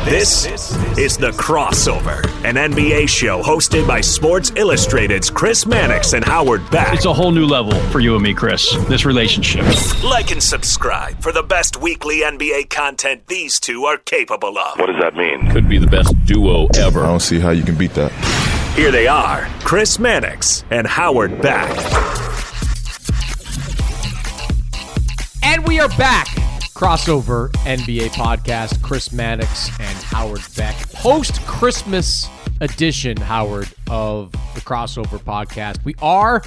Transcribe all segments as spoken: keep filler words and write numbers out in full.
This is The Crossover, an N B A show hosted by Sports Illustrated's Chris Mannix and Howard Beck. It's a whole new level for you and me, Chris, this relationship. Like and subscribe for the best weekly N B A content these two are capable of. What does that mean? Could be the best duo ever. I don't see how you can beat that. Here they are, Chris Mannix and Howard Beck. And we are back. Crossover N B A podcast. Chris Mannix and Howard Beck. Post-Christmas edition, Howard, of the Crossover podcast. We are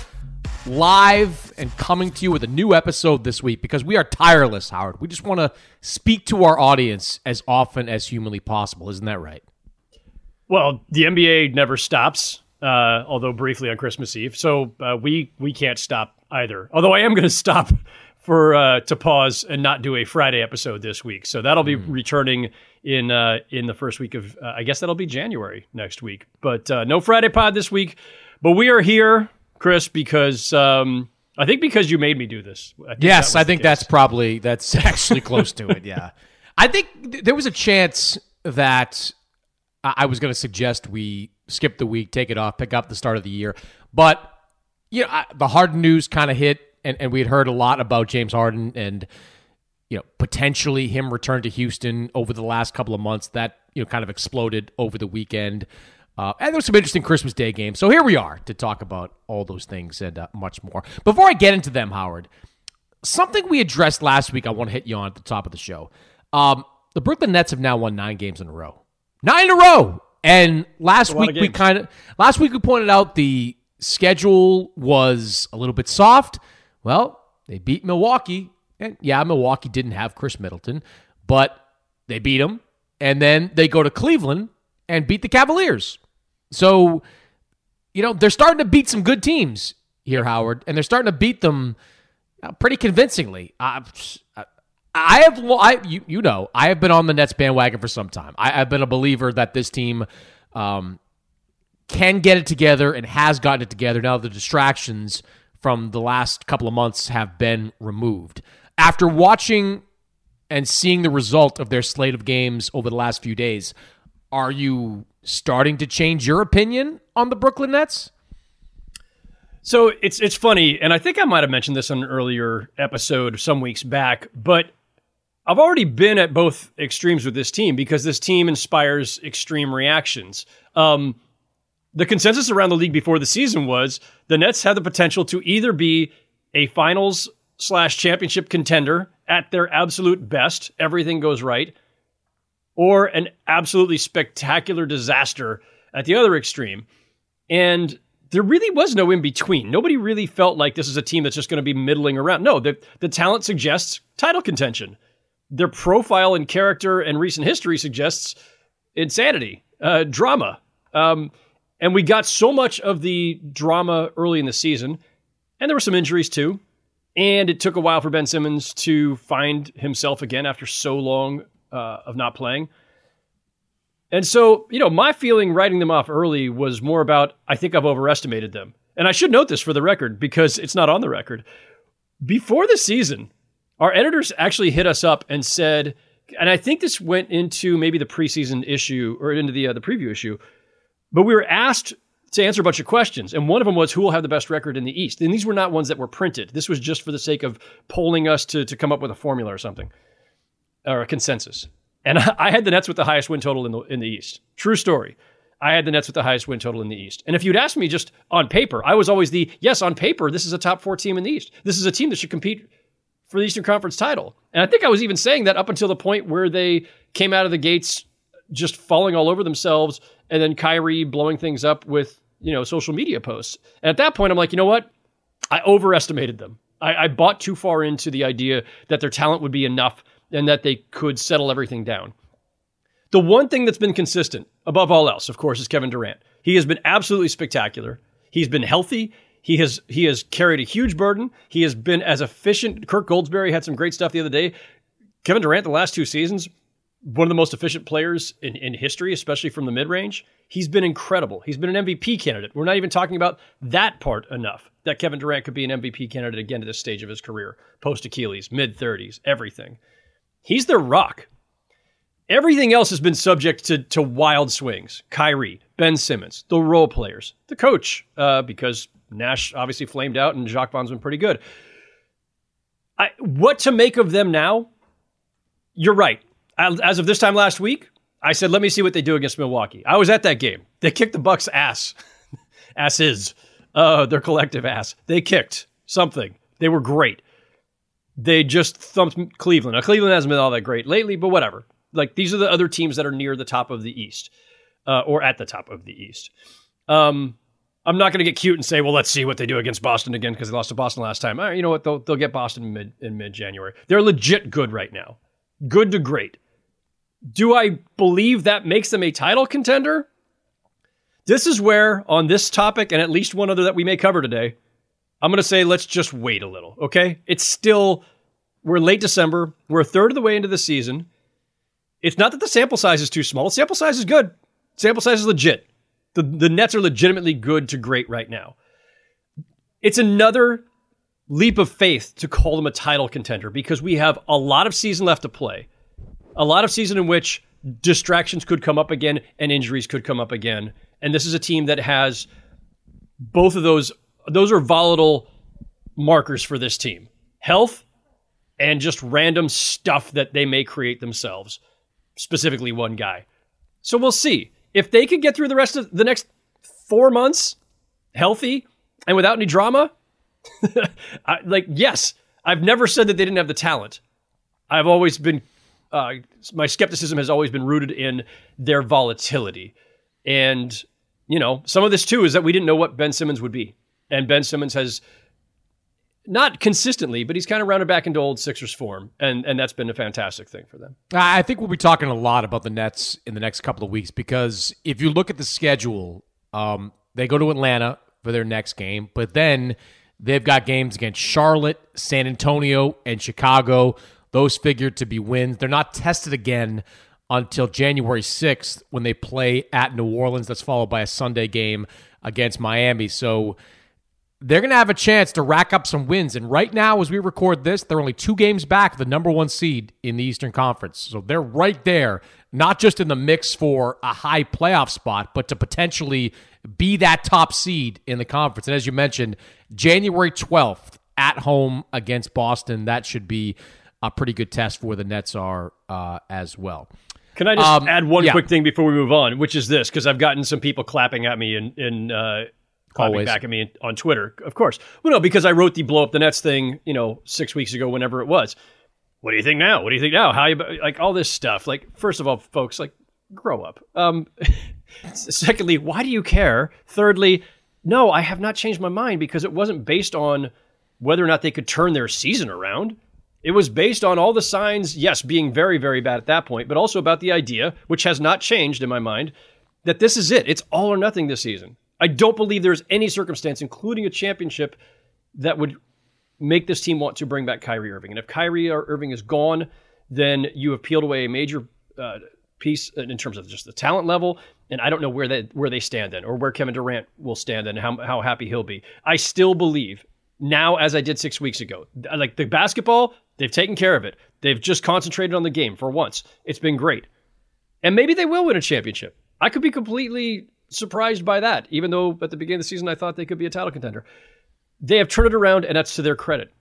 live and coming to you with a new episode this week because we are tireless, Howard. We just want to speak to our audience as often as humanly possible. Isn't that right? Well, the N B A never stops, uh, although briefly on Christmas Eve. So uh, we we can't stop either. Although I am going to stop for uh, to pause and not do a Friday episode this week. So that'll be mm. returning in uh, in the first week of, uh, I guess that'll be January next week. But uh, no Friday pod this week. But we are here, Chris, because um, I think because you made me do this. I yes, I think that's probably, that's actually close to it, yeah. I think th- there was a chance that I, I was going to suggest we skip the week, take it off, pick up the start of the year. But you know, I, the Harden news kind of hit. And, and we had heard a lot about James Harden and, you know, potentially him return to Houston over the last couple of months. That, you know, kind of exploded over the weekend. Uh, and there was some interesting Christmas Day games. So here we are to talk about all those things and uh, much more. Before I get into them, Howard, something we addressed last week I want to hit you on at the top of the show. Um, the Brooklyn Nets have now won nine games in a row. Nine in a row! And last week we kind of last week we pointed out the schedule was a little bit soft. Well, they beat Milwaukee, and yeah, Milwaukee didn't have Chris Middleton, but they beat them, and then they go to Cleveland and beat the Cavaliers. So, you know, they're starting to beat some good teams here, Howard, and they're starting to beat them pretty convincingly. I, I have, I you, you know, I have been on the Nets bandwagon for some time. I, I've been a believer that this team um, can get it together and has gotten it together. Now the distractions from the last couple of months have been removed. After watching and seeing the result of their slate of games over the last few days, are you starting to change your opinion on the Brooklyn Nets? So it's it's funny, and I think I might have mentioned this on an earlier episode some weeks back, but I've already been at both extremes with this team because this team inspires extreme reactions. Um, The consensus around the league before the season was the Nets had the potential to either be a finals slash championship contender at their absolute best, everything goes right, or an absolutely spectacular disaster at the other extreme. And there really was no in between. Nobody really felt like this is a team that's just going to be middling around. No, the, the talent suggests title contention. Their profile and character and recent history suggests insanity, uh, drama. Um, And we got so much of the drama early in the season, and there were some injuries too. And it took a while for Ben Simmons to find himself again after so long uh, of not playing. And so, you know, my feeling writing them off early was more about, I think I've overestimated them. And I should note this for the record because it's not on the record. Before the season, our editors actually hit us up and said, and I think this went into maybe the preseason issue or into the uh, the preview issue, but we were asked to answer a bunch of questions, and one of them was, who will have the best record in the East? And these were not ones that were printed. This was just for the sake of polling us to, to come up with a formula or something, or a consensus. And I had the Nets with the highest win total in the in the East. True story. I had the Nets with the highest win total in the East. And if you'd asked me just on paper, I was always the, yes, on paper, this is a top four team in the East. This is a team that should compete for the Eastern Conference title. And I think I was even saying that up until the point where they came out of the gates just falling all over themselves, and then Kyrie blowing things up with, you know, social media posts. And at that point, I'm like, you know what? I overestimated them. I, I bought too far into the idea that their talent would be enough and that they could settle everything down. The one thing that's been consistent, above all else, of course, is Kevin Durant. He has been absolutely spectacular. He's been healthy. He has he has carried a huge burden. He has been as efficient. Kirk Goldsberry had some great stuff the other day. Kevin Durant, the last two seasons, one of the most efficient players in, in history, especially from the mid-range. He's been incredible. He's been an M V P candidate. We're not even talking about that part enough, that Kevin Durant could be an M V P candidate again at this stage of his career, post-Achilles, mid-thirties, everything. He's their rock. Everything else has been subject to, to wild swings. Kyrie, Ben Simmons, the role players, the coach, uh, because Nash obviously flamed out and Jacques Vaughn's been pretty good. I, what to make of them now? You're right. As of this time last week, I said, let me see what they do against Milwaukee. I was at that game. They kicked the Bucks' ass. Asses. Uh, their collective ass. They kicked something. They were great. They just thumped Cleveland. Now, Cleveland hasn't been all that great lately, but whatever. Like, these are the other teams that are near the top of the East, uh, or at the top of the East. Um, I'm not going to get cute and say, well, let's see what they do against Boston again because they lost to Boston last time. All right, you know what? They'll, they'll get Boston in, mid, in mid-January. They're legit good right now. Good to great. Do I believe that makes them a title contender? This is where, on this topic, and at least one other that we may cover today, I'm going to say let's just wait a little, okay? It's still, we're late December. We're a third of the way into the season. It's not that the sample size is too small. The sample size is good. Sample size is legit. The, the Nets are legitimately good to great right now. It's another leap of faith to call them a title contender because we have a lot of season left to play. A lot of season in which distractions could come up again and injuries could come up again. And this is a team that has both of those. Those are volatile markers for this team. Health and just random stuff that they may create themselves. Specifically one guy. So we'll see. If they can get through the rest of the next four months healthy and without any drama, I, like, yes, I've never said that they didn't have the talent. I've always been Uh, my skepticism has always been rooted in their volatility. And, you know, some of this too is that we didn't know what Ben Simmons would be. And Ben Simmons has not consistently, but he's kind of rounded back into old Sixers form. And, and that's been a fantastic thing for them. I think we'll be talking a lot about the Nets in the next couple of weeks because if you look at the schedule, um, they go to Atlanta for their next game, but then they've got games against Charlotte, San Antonio, and Chicago. Those figured to be wins. They're not tested again until January sixth when they play at New Orleans. That's followed by a Sunday game against Miami. So they're going to have a chance to rack up some wins. And right now, as we record this, they're only two games back of the number one seed in the Eastern Conference. So they're right there, not just in the mix for a high playoff spot, but to potentially be that top seed in the conference. And as you mentioned, January twelfth at home against Boston, that should be a pretty good test for where the Nets are uh, as well. Can I just um, add one yeah. quick thing before we move on, which is this, because I've gotten some people clapping at me and, and uh, clapping Always. back at me on Twitter, of course. Well, no, because I wrote the blow up the Nets thing, you know, six weeks ago, whenever it was. What do you think now? What do you think now? How you, like all this stuff. Like, first of all, folks, like, grow up. Um, secondly, why do you care? Thirdly, no, I have not changed my mind because it wasn't based on whether or not they could turn their season around. It was based on all the signs, yes, being very, very bad at that point, but also about the idea, which has not changed in my mind, that this is it. It's all or nothing this season. I don't believe there's any circumstance, including a championship, that would make this team want to bring back Kyrie Irving. And if Kyrie Irving is gone, then you have peeled away a major uh, piece in terms of just the talent level. And I don't know where they where they stand then, or where Kevin Durant will stand and how how happy he'll be. I still believe now, as I did six weeks ago, like the basketball, they've taken care of it. They've just concentrated on the game for once. It's been great. And maybe they will win a championship. I could be completely surprised by that, even though at the beginning of the season I thought they could be a title contender. They have turned it around, and that's to their credit.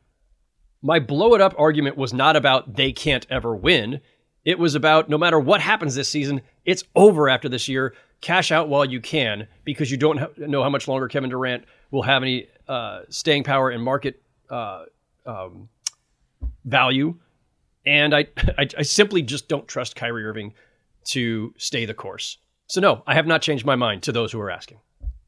My blow it up argument was not about they can't ever win. It was about no matter what happens this season, it's over after this year. Cash out while you can, because you don't ha- know how much longer Kevin Durant will have any uh, staying power and market uh, um, value. And I, I, I simply just don't trust Kyrie Irving to stay the course. So no, I have not changed my mind, to those who are asking.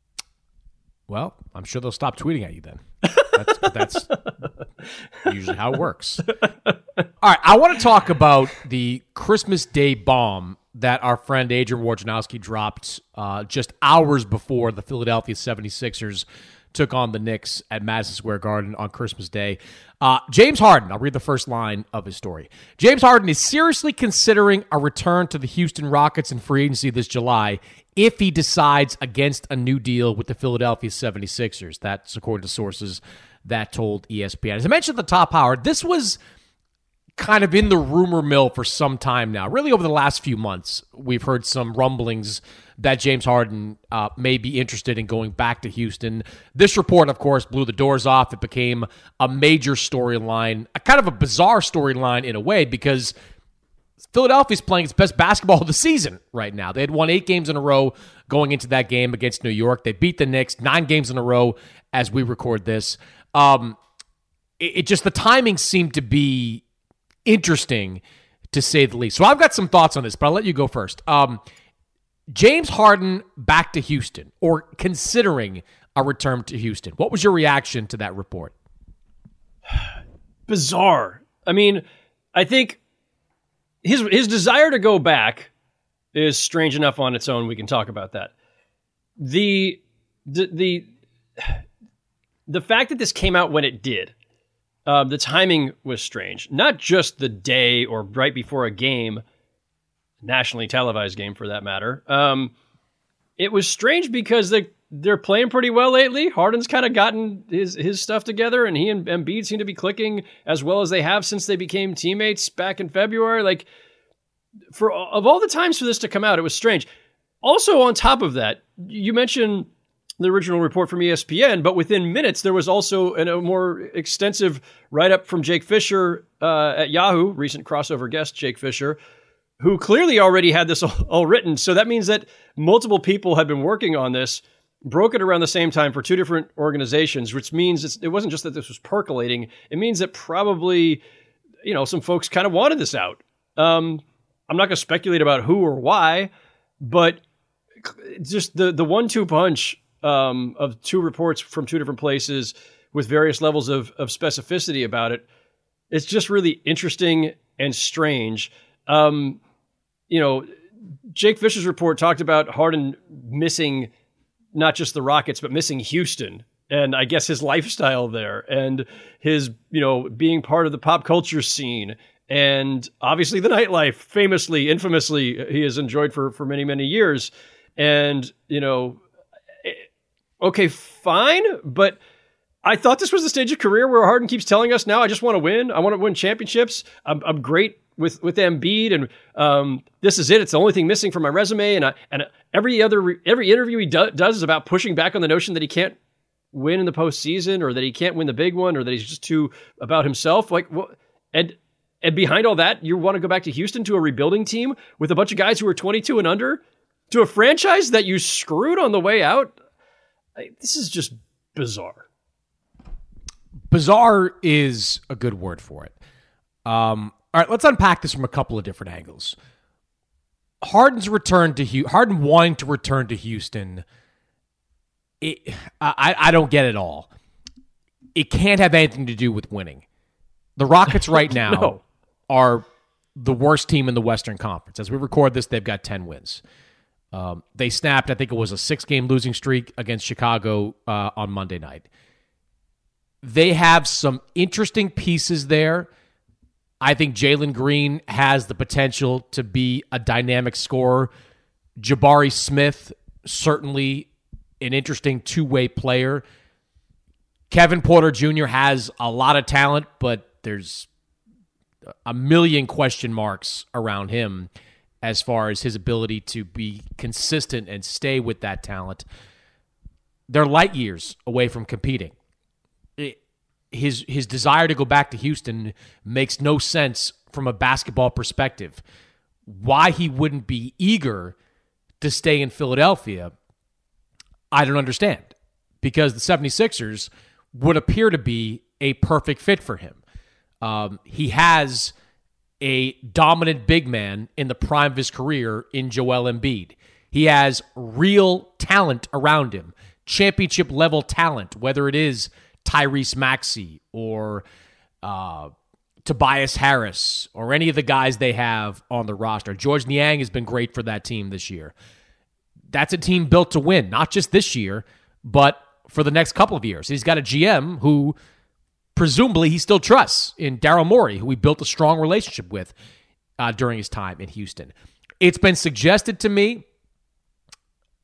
Well, I'm sure they'll stop tweeting at you then. That's, that's usually how it works. All right, I want to talk about the Christmas Day bomb that our friend Adrian Wojnarowski dropped uh, just hours before the Philadelphia seventy-sixers took on the Knicks at Madison Square Garden on Christmas Day. Uh, James Harden, I'll read the first line of his story. James Harden is seriously considering a return to the Houston Rockets in free agency this July if he decides against a new deal with the Philadelphia seventy-sixers. That's according to sources that told E S P N. As I mentioned at the top, Howard, this was kind of in the rumor mill for some time now. Really over the last few months, we've heard some rumblings that James Harden uh, may be interested in going back to Houston. This report, of course, blew the doors off. It became a major storyline, a kind of a bizarre storyline in a way, because Philadelphia's playing its best basketball of the season right now. They had won eight games in a row going into that game against New York. They beat the Knicks nine games in a row as we record this. Um, it, it just, the timing seemed to be interesting, to say the least. So I've got some thoughts on this, but I'll let you go first. Um, James Harden back to Houston, or considering a return to Houston. What was your reaction to that report? Bizarre. I mean, I think his his desire to go back is strange enough on its own. We can talk about that. The the the, the fact that this came out when it did, uh, the timing was strange. Not just the day or right before a game, nationally televised game for that matter. Um, it was strange because they they're playing pretty well lately. Harden's kind of gotten his his stuff together, and he and Embiid seem to be clicking as well as they have since they became teammates back in February. Like, for of all the times for this to come out, it was strange. Also, on top of that, you mentioned the original report from E S P N, but within minutes, there was also an, a more extensive write-up from Jake Fisher uh, at Yahoo, recent crossover guest Jake Fisher, who clearly already had this all, all written. So that means that multiple people had been working on this, broke it around the same time for two different organizations, which means it's, it wasn't just that this was percolating. It means that probably, you know, some folks kind of wanted this out. Um, I'm not going to speculate about who or why, but just the, the one two punch um, of two reports from two different places with various levels of, of specificity about it, it's just really interesting and strange. Um, you know, Jake Fisher's report talked about Harden missing not just the Rockets, but missing Houston, and I guess his lifestyle there, and his, you know, being part of the pop culture scene, and obviously the nightlife, famously, infamously, he has enjoyed for, for many, many years. And, you know, okay, fine, but I thought this was the stage of career where Harden keeps telling us now, I just want to win. I want to win championships. I'm, I'm great with with Embiid, and um, this is it. It's the only thing missing from my resume. And I, and every other every interview he do, does is about pushing back on the notion that he can't win in the postseason, or that he can't win the big one, or that he's just too about himself. Like, what? And and behind all that, you want to go back to Houston, to a rebuilding team with a bunch of guys who are twenty-two and under, to a franchise that you screwed on the way out. I, this is just bizarre. Bizarre is a good word for it. Um, all right, let's unpack this from a couple of different angles. Harden's return to Houston, Harden wanting to return to Houston, it, I, I don't get it all. It can't have anything to do with winning. The Rockets right now no. are the worst team in the Western Conference. As we record this, they've got ten wins. Um, they snapped, I think it was a six-game losing streak against Chicago uh, on Monday night. They have some interesting pieces there. I think Jalen Green has the potential to be a dynamic scorer. Jabari Smith, certainly an interesting two-way player. Kevin Porter Junior has a lot of talent, but there's a million question marks around him as far as his ability to be consistent and stay with that talent. They're light years away from competing. It, his his desire to go back to Houston makes no sense from a basketball perspective. Why he wouldn't be eager to stay in Philadelphia, I don't understand. Because the 76ers would appear to be a perfect fit for him. Um, he has a dominant big man in the prime of his career in Joel Embiid. He has real talent around him, championship-level talent, whether it is Tyrese Maxey or uh, Tobias Harris or any of the guys they have on the roster. George Niang has been great for that team this year. That's a team built to win, not just this year, but for the next couple of years. He's got a G M who presumably he still trusts in Daryl Morey, who he built a strong relationship with uh, during his time in Houston. It's been suggested to me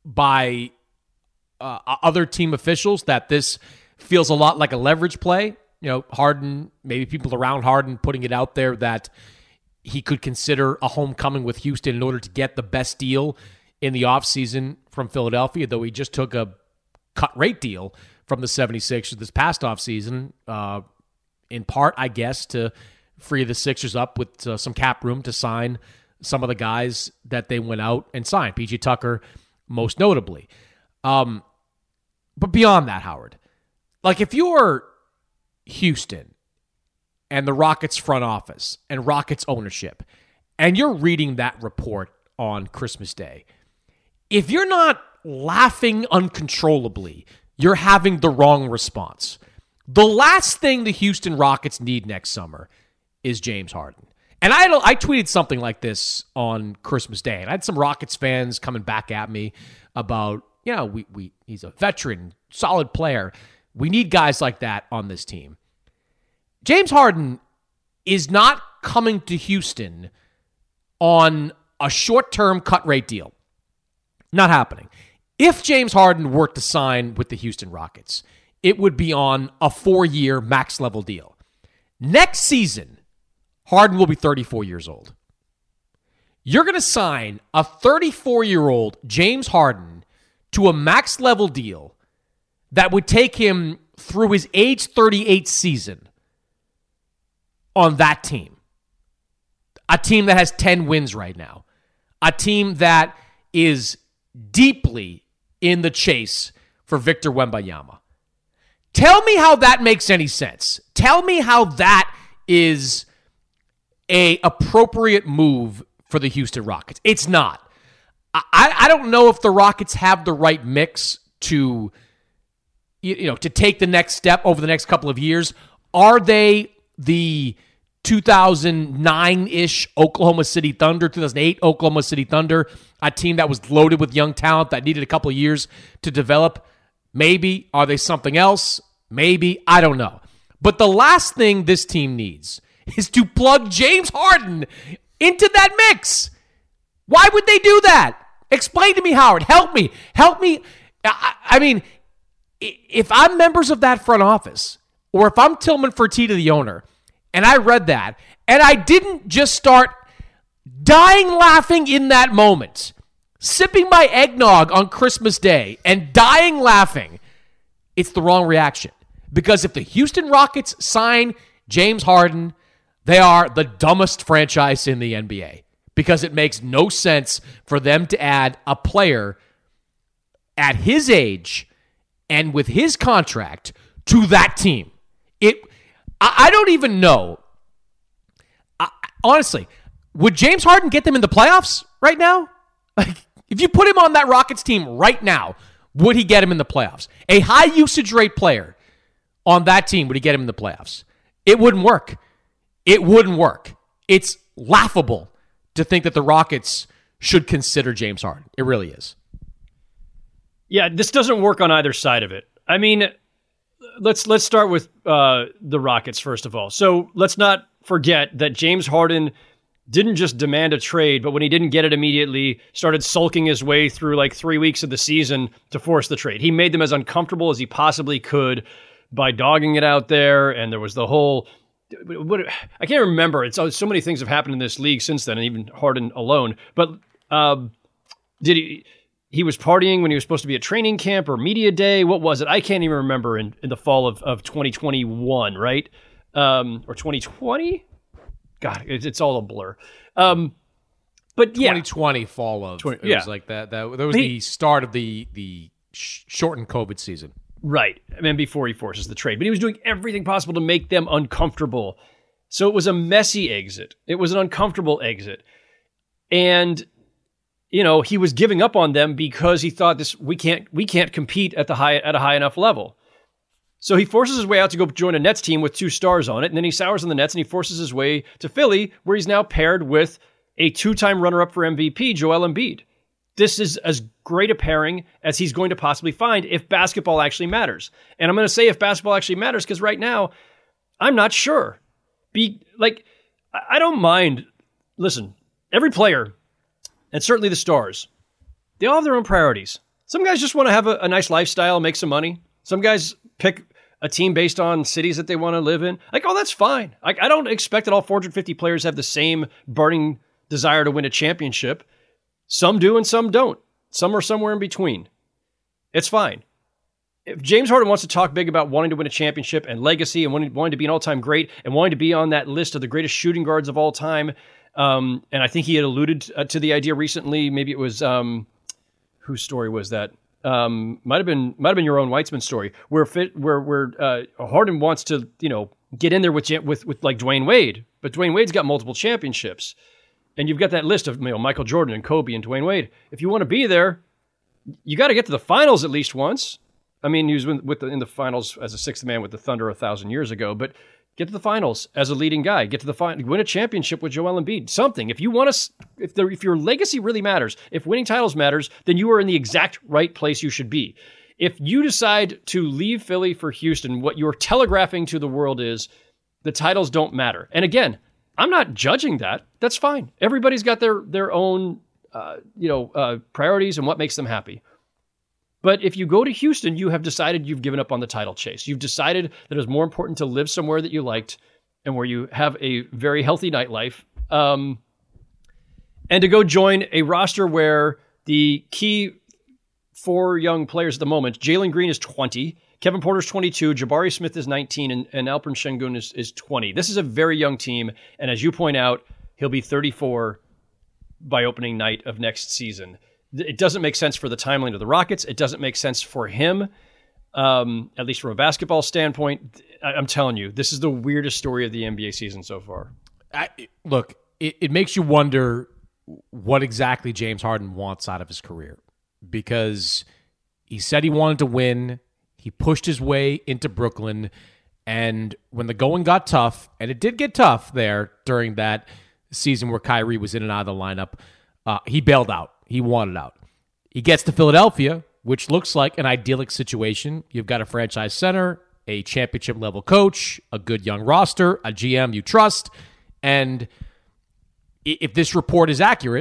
by uh, other team officials that this feels a lot like a leverage play you know, Harden, maybe people around Harden putting it out there that he could consider a homecoming with Houston in order to get the best deal in the offseason from Philadelphia, though he just took a cut rate deal from the seventy-sixers this past offseason, uh, in part, I guess, to free the Sixers up with uh, some cap room to sign some of the guys that they went out and signed, P J Tucker most notably. Um, but beyond that, Howard, like if you're Houston and the Rockets front office and Rockets ownership, and you're reading that report on Christmas Day, if you're not laughing uncontrollably, you're having the wrong response. The last thing the Houston Rockets need next summer is James Harden. And I I tweeted something like this on Christmas Day, and I had some Rockets fans coming back at me about, you know, we we he's a veteran, solid player. We need guys like that on this team. James Harden is not coming to Houston on a short-term cut rate deal. Not happening. If James Harden were to sign with the Houston Rockets, it would be on a four-year max-level deal. Next season, Harden will be thirty-four years old. You're going to sign a thirty-four-year-old James Harden to a max-level deal that would take him through his age thirty-eight season on that team. A team that has ten wins right now. A team that is deeply in the chase for Victor Wembanyama. Tell me how that makes any sense. Tell me how that is a appropriate move for the Houston Rockets. It's not. I, I don't know if the Rockets have the right mix to, you know, to take the next step over the next couple of years. Are they the two thousand nine-ish Oklahoma City Thunder, two thousand eight Oklahoma City Thunder, a team that was loaded with young talent that needed a couple of years to develop? Maybe. Are they something else? Maybe. I don't know. But the last thing this team needs is to plug James Harden into that mix. Why would they do that? Explain to me, Howard. Help me. Help me. I, I mean, if I'm members of that front office, or if I'm Tillman Fertitta, the owner, and I read that, and I didn't just start dying laughing in that moment, sipping my eggnog on Christmas Day and dying laughing, it's the wrong reaction. Because if the Houston Rockets sign James Harden, they are the dumbest franchise in the N B A. Because it makes no sense for them to add a player at his age and with his contract to that team. It, I, I don't even know. I, honestly, would James Harden get them in the playoffs right now? Like, if you put him on that Rockets team right now, would he get him in the playoffs? A high usage rate player on that team, would he get him in the playoffs? It wouldn't work. It wouldn't work. It's laughable to think that the Rockets should consider James Harden. It really is. Yeah, this doesn't work on either side of it. I mean, let's let's start with uh, the Rockets first of all. So let's not forget that James Harden didn't just demand a trade, but when he didn't get it immediately, started sulking his way through like three weeks of the season to force the trade. He made them as uncomfortable as he possibly could by dogging it out there, and there was the whole... What, I can't remember. It's so many things have happened in this league since then, and even Harden alone. But um, did he? He was partying when he was supposed to be at training camp or media day. What was it? I can't even remember. In, in the fall of, of twenty twenty-one, right? Um, or twenty twenty? God, it's, it's all a blur. Um, but yeah, twenty twenty fall of twenty, it yeah. was like that. That, that was he, the start of the the sh- shortened COVID season. Right. I mean, before he forces the trade. But he was doing everything possible to make them uncomfortable. So it was a messy exit. It was an uncomfortable exit. And, you know, he was giving up on them because he thought this we can't we can't compete at the high at a high enough level. So he forces his way out to go join a Nets team with two stars on it, and then he sours on the Nets and he forces his way to Philly, where he's now paired with a two-time runner-up for M V P, Joel Embiid. This is as great a pairing as he's going to possibly find if basketball actually matters. And I'm going to say if basketball actually matters because right now, I'm not sure. Be like, I don't mind. Listen, every player, and certainly the stars, they all have their own priorities. Some guys just want to have a, a nice lifestyle, make some money. Some guys pick a team based on cities that they want to live in. Like, oh, that's fine. Like, I don't expect that all four hundred fifty players have the same burning desire to win a championship. Some do and some don't. Some are somewhere in between. It's fine. If James Harden wants to talk big about wanting to win a championship and legacy and wanting, wanting to be an all-time great and wanting to be on that list of the greatest shooting guards of all time, um, and I think he had alluded uh, to the idea recently. Maybe it was um, whose story was that? Um, might have been might have been your own Weitzman story, where fit, where where uh, Harden wants to you know get in there with with with like Dwayne Wade, but Dwayne Wade's got multiple championships, and you've got that list of you know Michael Jordan and Kobe and Dwayne Wade. If you want to be there, you got to get to the finals at least once. I mean, he was with the, in the finals as a sixth man with the Thunder a thousand years ago, but get to the finals as a leading guy. Get to the final, win a championship with Joel Embiid. Something. If you want to, if the, if your legacy really matters, if winning titles matters, then you are in the exact right place you should be. If you decide to leave Philly for Houston, what you're telegraphing to the world is the titles don't matter. And again, I'm not judging that. That's fine. Everybody's got their their own, uh, you know, uh, priorities and what makes them happy. But if you go to Houston, you have decided you've given up on the title chase. You've decided that it's more important to live somewhere that you liked and where you have a very healthy nightlife, um, and to go join a roster where the key four young players at the moment, Jalen Green is twenty, Kevin Porter's twenty-two, Jabari Smith is nineteen, and, and Alperen Sengun is, is twenty. This is a very young team, and as you point out, he'll be thirty-four by opening night of next season. It doesn't make sense for the timeline of the Rockets. It doesn't make sense for him, um, at least from a basketball standpoint. I, I'm telling you, this is the weirdest story of the N B A season so far. I, look, it, it makes you wonder what exactly James Harden wants out of his career, because he said he wanted to win. He pushed his way into Brooklyn, and when the going got tough, and it did get tough there during that season where Kyrie was in and out of the lineup, uh, he bailed out. He wanted out. He gets to Philadelphia, which looks like an idyllic situation. You've got a franchise center, a championship-level coach, a good young roster, a G M you trust, and if this report is accurate,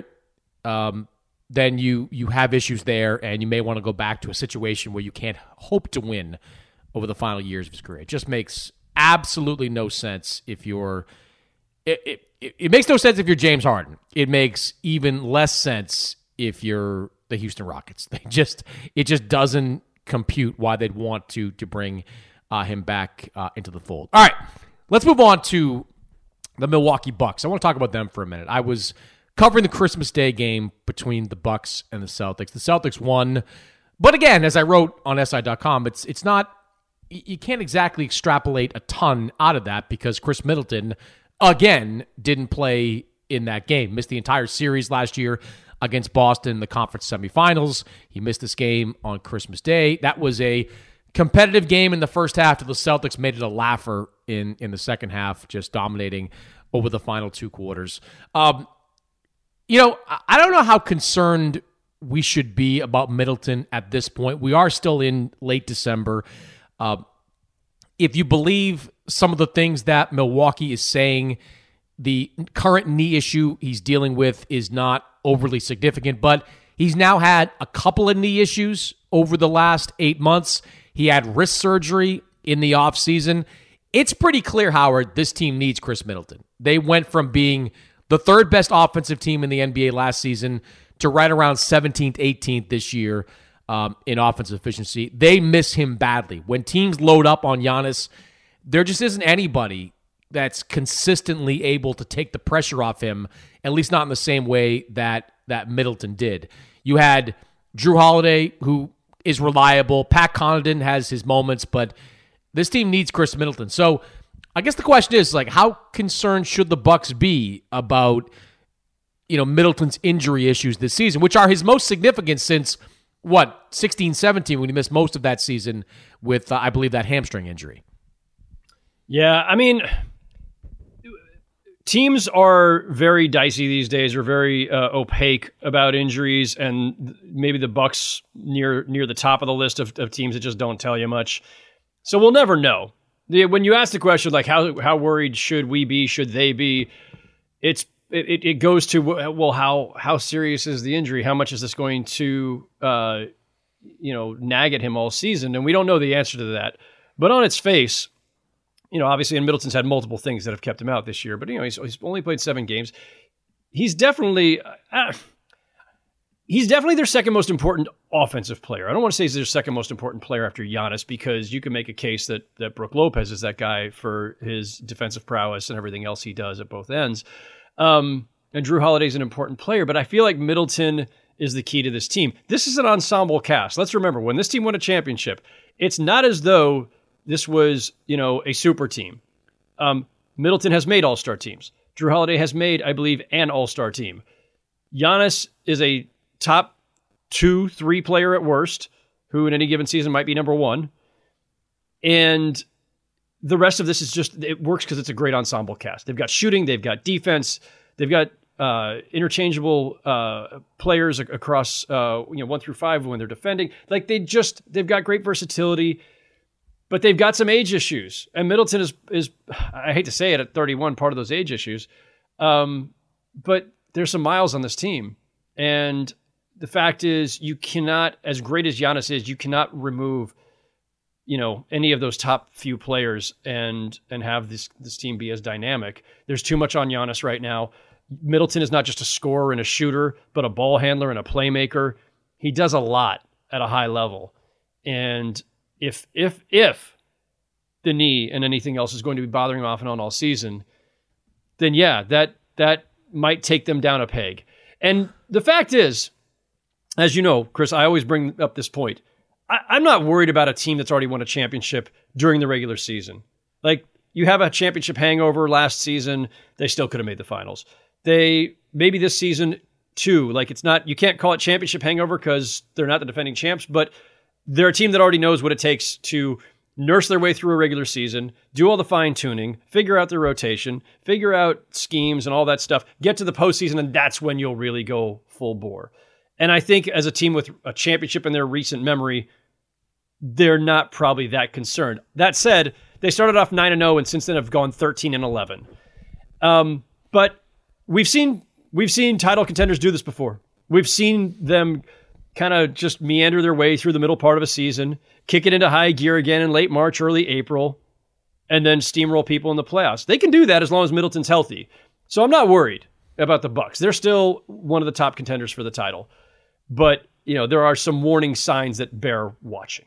um, then you you have issues there, and you may want to go back to a situation where you can't hope to win over the final years of his career. It just makes absolutely no sense if you're it, it, it, it makes no sense if you're James Harden. It makes even less sense if you're the Houston Rockets. They just it just doesn't compute why they'd want to to bring uh, him back uh, into the fold. All right, let's move on to the Milwaukee Bucks. I want to talk about them for a minute. I was covering the Christmas Day game between the Bucks and the Celtics. The Celtics won, but again, as I wrote on S I dot com, it's it's not you can't exactly extrapolate a ton out of that because Chris Middleton again didn't play in that game. Missed the entire series last year against Boston in the conference semifinals. He missed this game on Christmas Day. That was a competitive game in the first half. The Celtics made it a laugher in, in the second half, just dominating over the final two quarters. Um, you know, I don't know how concerned we should be about Middleton at this point. We are still in late December. Uh, if you believe some of the things that Milwaukee is saying, the current knee issue he's dealing with is not overly significant, but he's now had a couple of knee issues over the last eight months. He had wrist surgery in the offseason. It's pretty clear, Howard, this team needs Chris Middleton. They went from being the third best offensive team in the N B A last season to right around seventeenth, eighteenth this year um, in offensive efficiency. They miss him badly. When teams load up on Giannis, there just isn't anybody that's consistently able to take the pressure off him, at least not in the same way that that Middleton did. You had Jrue Holiday, who is reliable. Pat Connaughton has his moments, but this team needs Chris Middleton. So I guess the question is, like, how concerned should the Bucks be about, you know, Middleton's injury issues this season, which are his most significant since, what, sixteen seventeen, when he missed most of that season with, uh, I believe, that hamstring injury. Yeah, I mean, teams are very dicey these days, are very uh, opaque about injuries, and maybe the Bucks near near the top of the list of, of teams that just don't tell you much. So we'll never know. The, when you ask the question, like, how how worried should we be, should they be, it's it, it goes to, well, how how serious is the injury? How much is this going to, uh, you know, nag at him all season? And we don't know the answer to that. But on its face, you know, obviously, and Middleton's had multiple things that have kept him out this year, but, you know, he's, he's only played seven games. He's definitely, uh, he's definitely their second most important offensive player. I don't want to say he's their second most important player after Giannis, because you can make a case that, that Brook Lopez is that guy for his defensive prowess and everything else he does at both ends. Um, and Drew Holiday's an important player, but I feel like Middleton is the key to this team. This is an ensemble cast. Let's remember, when this team won a championship, it's not as though this was, you know, a super team. Um, Middleton has made all-star teams. Drew Holiday has made, I believe, an all-star team. Giannis is a top two, three player at worst, who in any given season might be number one. And the rest of this is just, it works because it's a great ensemble cast. They've got shooting, they've got defense, they've got uh, interchangeable uh, players across, uh, you know, one through five when they're defending. Like they just, they've got great versatility. But they've got some age issues. And Middleton is, is I hate to say it, at thirty-one, part of those age issues. Um, but there's some miles on this team. And the fact is, you cannot, as great as Giannis is, you cannot remove, you know, any of those top few players and and have this, this team be as dynamic. There's too much on Giannis right now. Middleton is not just a scorer and a shooter, but a ball handler and a playmaker. He does a lot at a high level. And If if if the knee and anything else is going to be bothering him off and on all season, then yeah, that that might take them down a peg. And the fact is, as you know, Chris, I always bring up this point. I, I'm not worried about a team that's already won a championship during the regular season. Like, you have a championship hangover last season, they still could have made the finals. They maybe this season too. Like, it's not, you can't call it championship hangover because they're not the defending champs, but they're a team that already knows what it takes to nurse their way through a regular season, do all the fine-tuning, figure out their rotation, figure out schemes and all that stuff, get to the postseason, and that's when you'll really go full bore. And I think as a team with a championship in their recent memory, they're not probably that concerned. That said, they started off nine and oh and since then have gone thirteen and eleven. Um, but we've seen we've seen title contenders do this before. We've seen them kind of just meander their way through the middle part of a season, kick it into high gear again in late March, early April, and then steamroll people in the playoffs. They can do that as long as Middleton's healthy. So I'm not worried about the Bucks. They're still one of the top contenders for the title. But, you know, there are some warning signs that bear watching.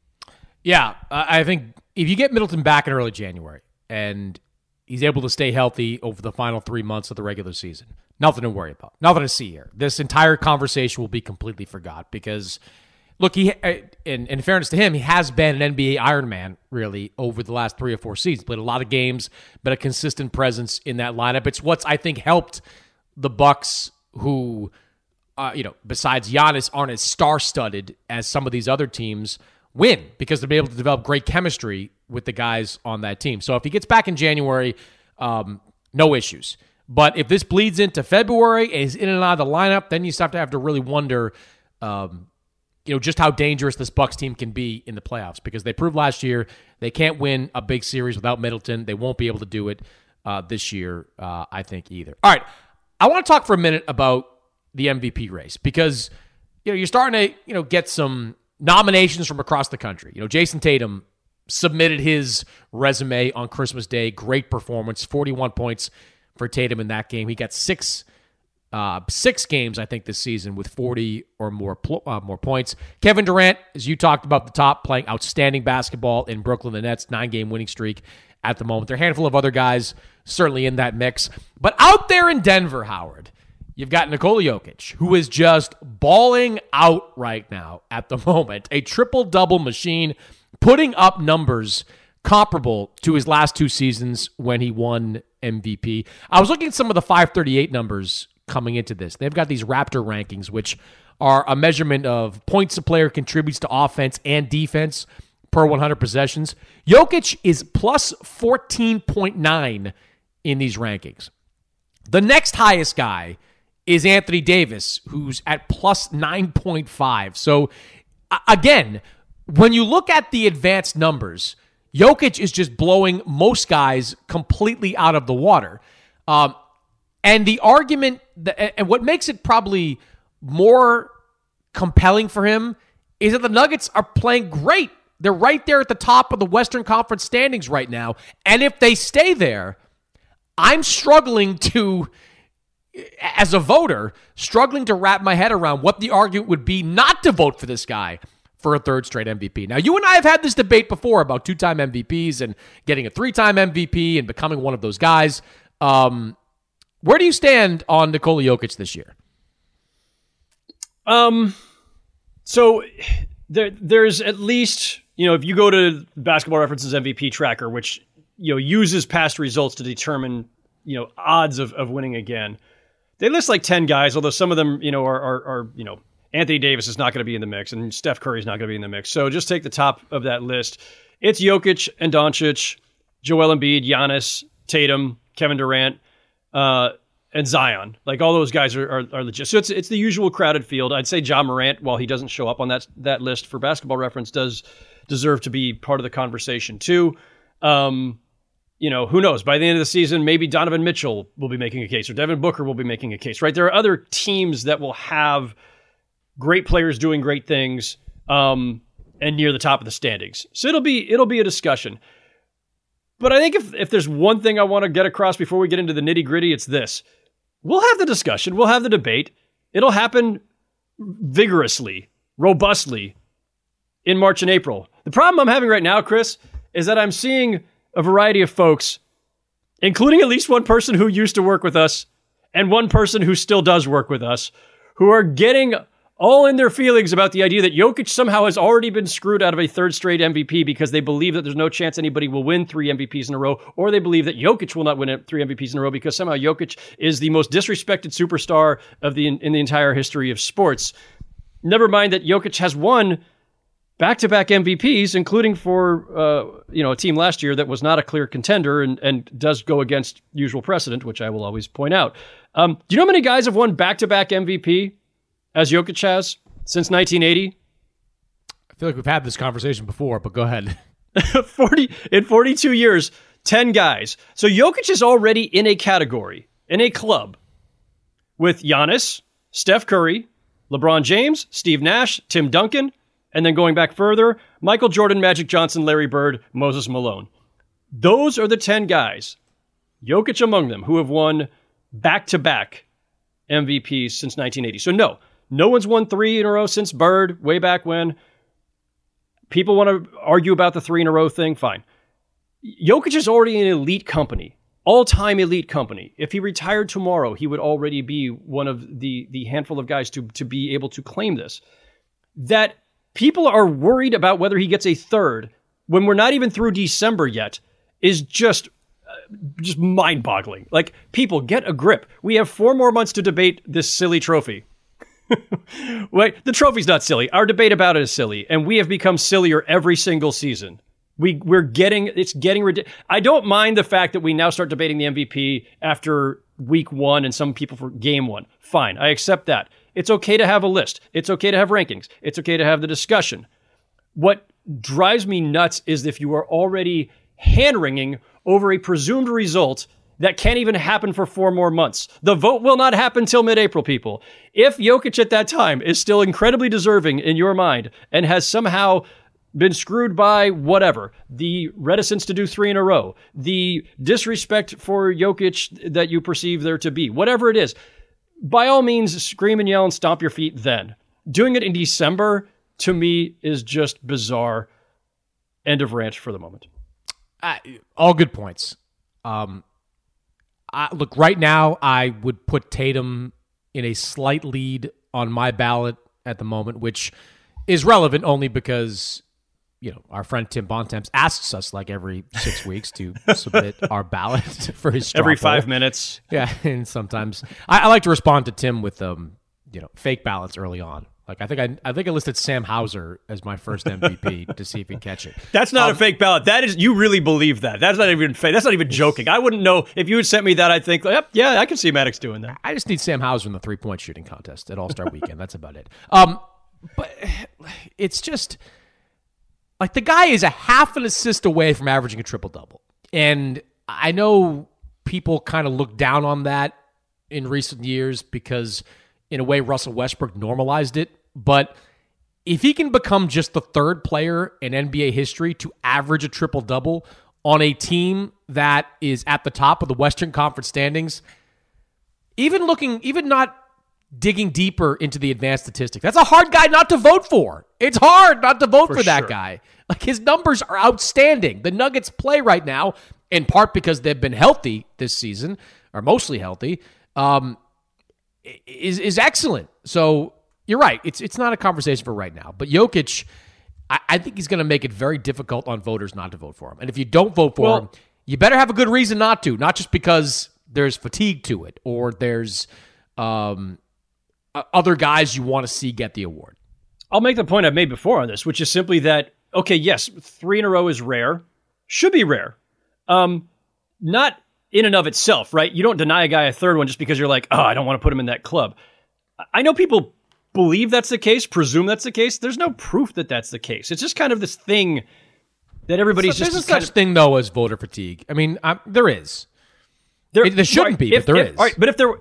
Yeah, I think if you get Middleton back in early January and he's able to stay healthy over the final three months of the regular season, nothing to worry about. Nothing to see here. This entire conversation will be completely forgot because, look, he in, in fairness to him, he has been an N B A Iron Man, really, over the last three or four seasons. Played a lot of games, been a consistent presence in that lineup. It's what's, I think, helped the Bucks, who, uh, you know, besides Giannis, aren't as star-studded as some of these other teams, win because they'll be able to develop great chemistry with the guys on that team. So if he gets back in January, um, no issues. But if this bleeds into February and he's in and out of the lineup, then you start to have to really wonder, um, you know, just how dangerous this Bucks team can be in the playoffs, because they proved last year they can't win a big series without Middleton. They won't be able to do it uh, this year, uh, I think, either. All right, I want to talk for a minute about the M V P race because, you know, you're starting to, you know, get some nominations from across the country. You know, Jason Tatum submitted his resume on Christmas Day. Great performance, forty-one points for Tatum in that game. He got six uh, six games, I think, this season with forty or more pl- uh, more points. Kevin Durant, as you talked about the top, playing outstanding basketball in Brooklyn. The Nets, nine-game winning streak at the moment. There are a handful of other guys certainly in that mix. But out there in Denver, Howard, you've got Nikola Jokic, who is just balling out right now at the moment. A triple-double machine, putting up numbers comparable to his last two seasons when he won M V P. I was looking at some of the five thirty-eight numbers coming into this. They've got these Raptor rankings, which are a measurement of points a player contributes to offense and defense per one hundred possessions. Jokic is plus fourteen point nine in these rankings. The next highest guy is Anthony Davis, who's at plus nine point five. So, again, when you look at the advanced numbers, Jokic is just blowing most guys completely out of the water. Um, and the argument, that, and what makes it probably more compelling for him is that the Nuggets are playing great They're right there at the top of the Western Conference standings right now. And if they stay there, I'm struggling to, as a voter, struggling to wrap my head around what the argument would be not to vote for this guy for a third straight M V P. Now, you and I have had this debate before about two-time M V Ps and getting a three-time M V P and becoming one of those guys. Um, where do you stand on Nikola Jokic this year? Um, so there, there's at least, you know, if you go to Basketball Reference's M V P tracker, which, you know, uses past results to determine, you know, odds of, of winning again, they list like ten guys, although some of them, you know, are, are, are you know, Anthony Davis is not going to be in the mix, and Steph Curry is not going to be in the mix. So just take the top of that list. It's Jokic and Doncic, Joel Embiid, Giannis, Tatum, Kevin Durant, uh, and Zion. Like, all those guys are, are, are legit. So it's it's the usual crowded field. I'd say Ja Morant, while he doesn't show up on that that list for Basketball Reference, does deserve to be part of the conversation too. Um, you know, who knows? By the end of the season, maybe Donovan Mitchell will be making a case, or Devin Booker will be making a case, right? There are other teams that will have great players doing great things, um, and near the top of the standings. So it'll be it'll be a discussion. But I think if, if there's one thing I want to get across before we get into the nitty gritty, it's this. We'll have the discussion. We'll have the debate. It'll happen vigorously, robustly in March and April. The problem I'm having right now, Chris, is that I'm seeing a variety of folks, including at least one person who used to work with us and one person who still does work with us, who are getting all in their feelings about the idea that Jokic somehow has already been screwed out of a third straight M V P because they believe that there's no chance anybody will win three M V Ps in a row, or they believe that Jokic will not win three M V Ps in a row because somehow Jokic is the most disrespected superstar of the in the entire history of sports. Never mind that Jokic has won back-to-back M V Ps, including for uh, you know a team last year that was not a clear contender and, and does go against usual precedent, which I will always point out. Um, do you know how many guys have won back-to-back M V P as Jokic has since nineteen eighty? I feel like we've had this conversation before, but go ahead. forty in forty-two years, ten guys. So Jokic is already in a category, in a club, with Giannis, Steph Curry, LeBron James, Steve Nash, Tim Duncan, and then going back further, Michael Jordan, Magic Johnson, Larry Bird, Moses Malone. Those are the ten guys, Jokic among them, who have won back-to-back M V Ps since nineteen eighty. So no, no one's won three in a row since Bird, way back when. People want to argue about the three in a row thing, fine. Jokic is already an elite company, all-time elite company. If he retired tomorrow, he would already be one of the, the handful of guys to, to be able to claim this. That people are worried about whether he gets a third when we're not even through December yet is just uh, just mind-boggling. Like, people, get a grip. We have four more months to debate this silly trophy. Wait, the trophy's not silly. Our debate about it is silly, and we have become sillier every single season. We we're getting it's getting ridiculous. I don't mind the fact that we now start debating the M V P after week one, and some people for game one. Fine, I accept that. It's okay to have a list. It's okay to have rankings. It's okay to have the discussion. What drives me nuts is if you are already hand-wringing over a presumed result that can't even happen for four more months. The vote will not happen till mid-April, people. If Jokic at that time is still incredibly deserving in your mind and has somehow been screwed by whatever, the reticence to do three in a row, the disrespect for Jokic that you perceive there to be, whatever it is, by all means, scream and yell and stomp your feet then. Doing it in December, to me, is just bizarre. End of rant for the moment. Uh, all good points. Um, I, look, right now, I would put Tatum in a slight lead on my ballot at the moment, which is relevant only because, you know, our friend Tim Bontemps asks us like every six weeks to submit our ballot for his straw every poll. five minutes. Yeah, and sometimes I, I like to respond to Tim with um, you know, fake ballots early on. Like I think I, I think I listed Sam Hauser as my first M V P to see if he'd catch it. That's not um, a fake ballot. That is, you really believe that. That's not even fake. That's not even joking. I wouldn't know if you had sent me that. I'd think, yep, yeah, I can see Maddox doing that. I just need Sam Hauser in the three point shooting contest at All Star Weekend. That's about it. Um, but it's just like the guy is a half an assist away from averaging a triple double, and I know people kind of look down on that in recent years because, in a way, Russell Westbrook normalized it. But if he can become just the third player in N B A history to average a triple-double on a team that is at the top of the Western Conference standings, even looking, even not digging deeper into the advanced statistics, that's a hard guy not to vote for. It's hard not to vote for, for that sure. guy. Like, his numbers are outstanding. The Nuggets play right now, in part because they've been healthy this season, or mostly healthy, um, is is excellent. So you're right. It's it's not a conversation for right now. But Jokic, I, I think he's going to make it very difficult on voters not to vote for him. And if you don't vote for well, him, you better have a good reason not to, not just because there's fatigue to it or there's um, other guys you want to see get the award. I'll make the point I've made before on this, which is simply that, okay, yes, three in a row is rare, should be rare. Um, not in and of itself, right? You don't deny a guy a third one just because you're like, oh, I don't want to put him in that club. I know people believe that's the case, presume that's the case. There's no proof that that's the case. It's just kind of this thing that everybody's so, just... There's a such of, thing, though, as voter fatigue. I mean, I'm, there is. There, it, there shouldn't right, be, if, but there if, is. All right, but if there,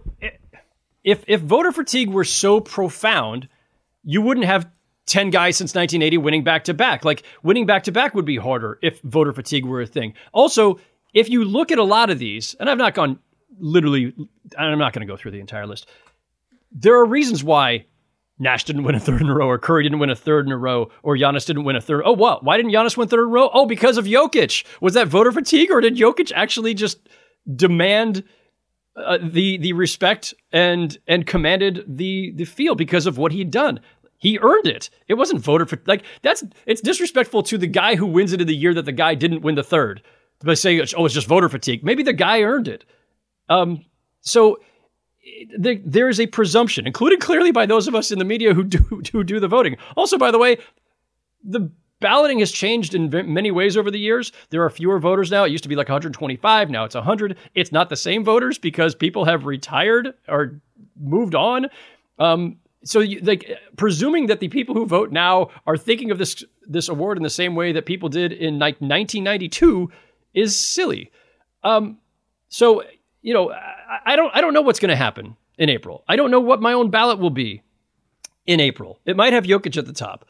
if if voter fatigue were so profound, you wouldn't have ten guys since nineteen eighty winning back-to-back. Like, winning back-to-back would be harder if voter fatigue were a thing. Also, if you look at a lot of these, and I've not gone literally, I'm not going to go through the entire list. There are reasons why Nash didn't win a third in a row, or Curry didn't win a third in a row, or Giannis didn't win a third. Oh, what? Why didn't Giannis win third in a row? Oh, because of Jokic. Was that voter fatigue, or did Jokic actually just demand uh, the the respect and and commanded the the field because of what he'd done? He earned it. It wasn't voter for like that's it's disrespectful to the guy who wins it in the year that the guy didn't win the third by saying, oh, it's just voter fatigue. Maybe the guy earned it. Um, so the, there is a presumption, including clearly by those of us in the media who do who do the voting. Also, by the way, the balloting has changed in many ways over the years. There are fewer voters now. It used to be like one hundred twenty-five. Now it's one hundred. It's not the same voters because people have retired or moved on. Um, so, you, like, presuming that the people who vote now are thinking of this this award in the same way that people did in like nineteen ninety-two is silly. Um, so, you know, I, I don't I don't know what's going to happen in April. I don't know what my own ballot will be in April. It might have Jokic at the top.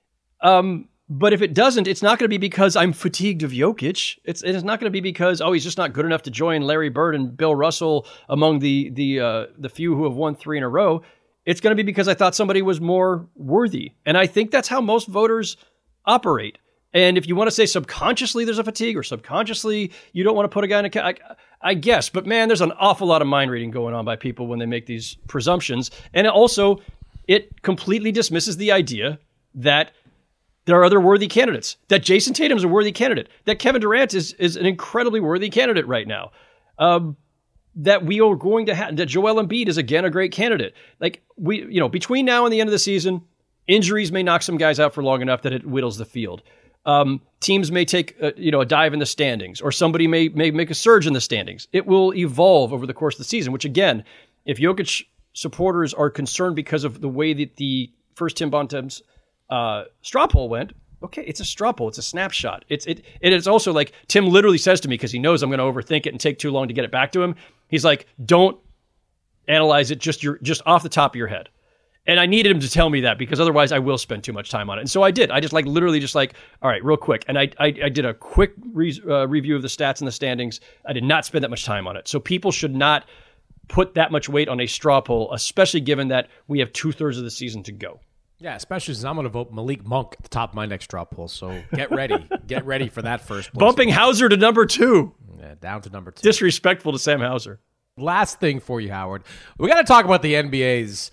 Um, but if it doesn't, it's not going to be because I'm fatigued of Jokic. It's it's not going to be because, oh, he's just not good enough to join Larry Bird and Bill Russell among the the uh, the few who have won three in a row. It's going to be because I thought somebody was more worthy. And I think that's how most voters operate. And if you want to say subconsciously there's a fatigue or subconsciously you don't want to put a guy in a... I, I guess. But man, there's an awful lot of mind reading going on by people when they make these presumptions. And also, it completely dismisses the idea that there are other worthy candidates, that Jason Tatum's a worthy candidate, that Kevin Durant is, is an incredibly worthy candidate right now. Um, that we are going to have, that Joel Embiid is again a great candidate. Like, we, you know, between now and the end of the season, injuries may knock some guys out for long enough that it whittles the field. Um, teams may take a, you know, a dive in the standings, or somebody may may make a surge in the standings. It will evolve over the course of the season, which again, if Jokic supporters are concerned because of the way that the first Tim Bontemps uh, straw poll went, okay, it's a straw poll. It's a snapshot. It's it. And it's also like Tim literally says to me, because he knows I'm going to overthink it and take too long to get it back to him. He's like, don't analyze it just your just off the top of your head. And I needed him to tell me that because otherwise I will spend too much time on it. And so I did. I just like literally just like, all right, real quick. And I I, I did a quick re- uh, review of the stats and the standings. I did not spend that much time on it. So people should not put that much weight on a straw poll, especially given that we have two thirds of the season to go. Yeah, especially since I'm going to vote Malik Monk at the top of my next straw poll. So get ready. Get ready for that first place. Bumping Hauser to number two. Yeah, down to number two. Disrespectful to Sam Hauser. Last thing for you, Howard. We got to talk about the N B A's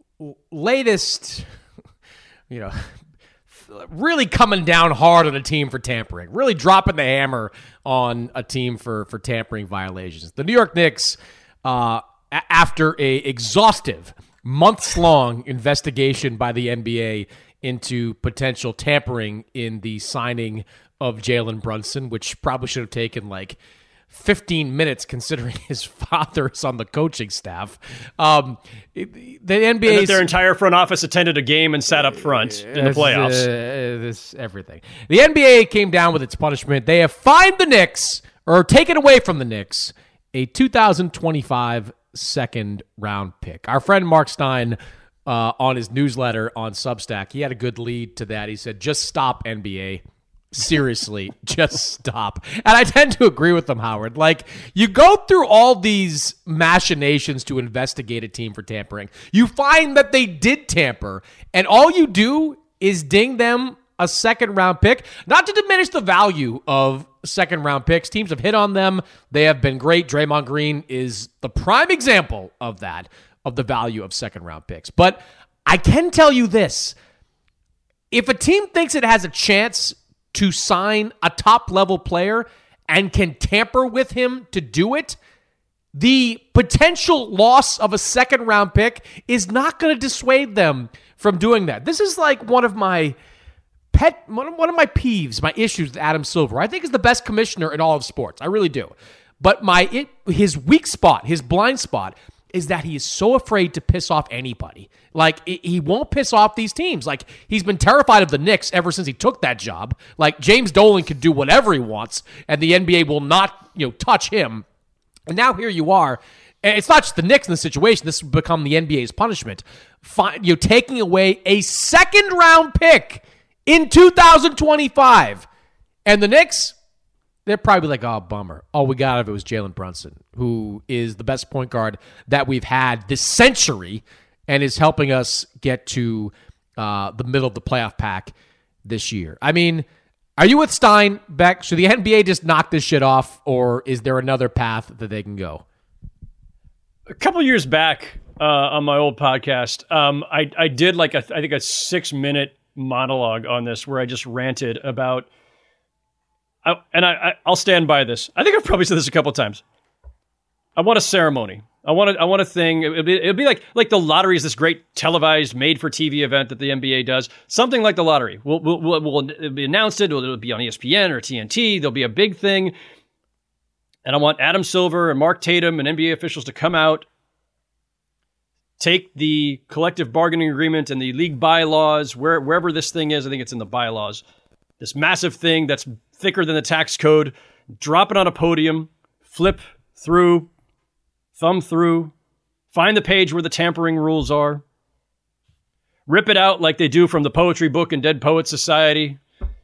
latest, you know, really coming down hard on a team for tampering, really dropping the hammer on a team for, for tampering violations. The New York Knicks, uh, a- after a exhaustive months-long investigation by the N B A into potential tampering in the signing of Jalen Brunson, which probably should have taken like fifteen minutes considering his father's on the coaching staff. Um, the N B A, and that their entire front office attended a game and sat up front in the playoffs. Uh, this everything. The N B A came down with its punishment. They have fined the Knicks, or taken away from the Knicks, a two thousand twenty-five second round pick. Our friend Mark Stein uh, on his newsletter on Substack. He had a good lead to that. He said, just stop, N B A. Seriously, just stop. And I tend to agree with them, Howard. Like, you go through all these machinations to investigate a team for tampering. You find that they did tamper, and all you do is ding them a second round pick. Not to diminish the value of second round picks. Teams have hit on them. They have been great. Draymond Green is the prime example of that, of the value of second round picks. But I can tell you this. If a team thinks it has a chance to sign a top-level player and can tamper with him to do it, the potential loss of a second-round pick is not going to dissuade them from doing that. This is like one of my pet, one of my peeves, my issues with Adam Silver. I think he's the best commissioner in all of sports. I really do. But my it, his weak spot, his blind spot, is that he is so afraid to piss off anybody. Like, he won't piss off these teams. Like, he's been terrified of the Knicks ever since he took that job. Like, James Dolan can do whatever he wants, and the N B A will not, you know, touch him. And now here you are. And it's not just the Knicks in this situation. This has become the N B A's punishment. Find, you know, taking away a second-round pick in two thousand twenty-five. And the Knicks, they're probably like, oh, bummer. All we got out of it was Jalen Brunson, who is the best point guard that we've had this century and is helping us get to uh, the middle of the playoff pack this year. I mean, are you with Stein, Beck? Should the N B A just knock this shit off, or is there another path that they can go? A couple years back uh, on my old podcast, um, I, I did like, a, I think, a six-minute monologue on this where I just ranted about I, and I, I, I'll stand by this. I think I've probably said this a couple of times. I want a ceremony. I want a, I want a thing. It'll be, it'll be like like the lottery is this great televised, made-for-T V event that the N B A does. Something like the lottery. We'll, we'll, we'll, we'll it'll be announced. It. It'll, it'll be on E S P N or T N T. There'll be a big thing. And I want Adam Silver and Mark Tatum and N B A officials to come out, take the collective bargaining agreement and the league bylaws, where, wherever this thing is. I think it's in the bylaws. This massive thing that's thicker than the tax code, drop it on a podium, flip through, thumb through, find the page where the tampering rules are, rip it out like they do from the poetry book in Dead Poets Society,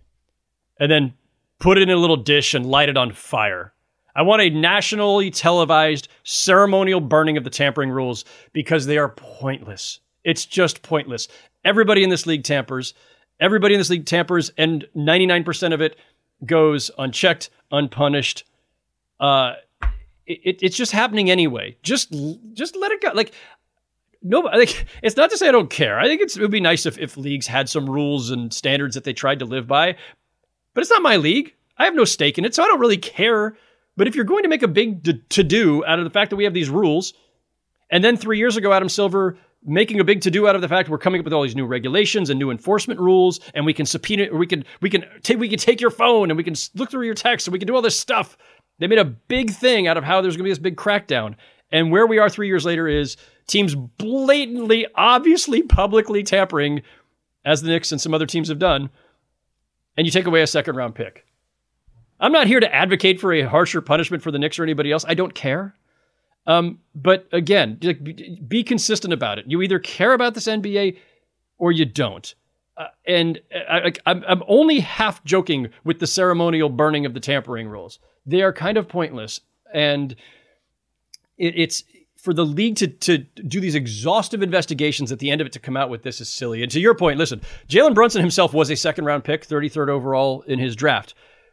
and then put it in a little dish and light it on fire. I want a nationally televised ceremonial burning of the tampering rules because they are pointless. It's just pointless. Everybody in this league tampers. Everybody in this league tampers, and ninety-nine percent of it goes unchecked, unpunished. Uh, it, it's just happening anyway. Just, just let it go. Like, no, like, it's not to say I don't care. I think it's, it would be nice if, if leagues had some rules and standards that they tried to live by, but it's not my league. I have no stake in it, so I don't really care. But if you're going to make a big d- to-do out of the fact that we have these rules, and then three years ago, Adam Silver making a big to-do out of the fact we're coming up with all these new regulations and new enforcement rules, and we can subpoena, or we can we can take we can take your phone and we can look through your text and we can do all this stuff. They made a big thing out of how there's going to be this big crackdown. And where we are three years later is teams blatantly, obviously, publicly tampering, as the Knicks and some other teams have done, and you take away a second-round pick. I'm not here to advocate for a harsher punishment for the Knicks or anybody else. I don't care. Um, but again, be consistent about it. You either care about this N B A or you don't. Uh, and I, I'm, I'm only half joking with the ceremonial burning of the tampering rules. They are kind of pointless. And it, it's for the league to, to do these exhaustive investigations at the end of it to come out with this is silly. And to your point, listen, Jalen Brunson himself was a second round pick, thirty-third overall in his draft.